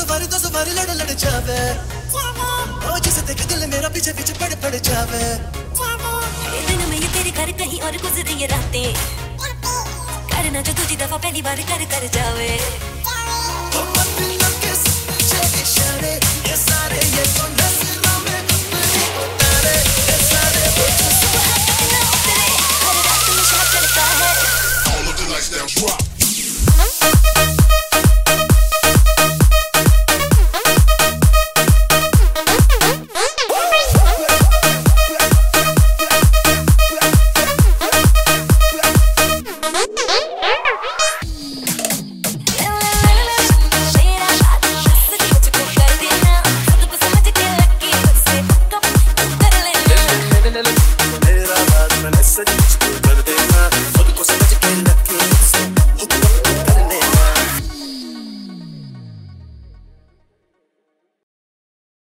सवारी लड़ लड़ जावे। ओ जिसे देखे दिल मेरा पीछे पीछे पड़ पड़ जावे। ये दिन में ये तेरे घर कहीं और गुजरे ये रातें, करना जो तुझी दफा पहली बार कर कर जावे।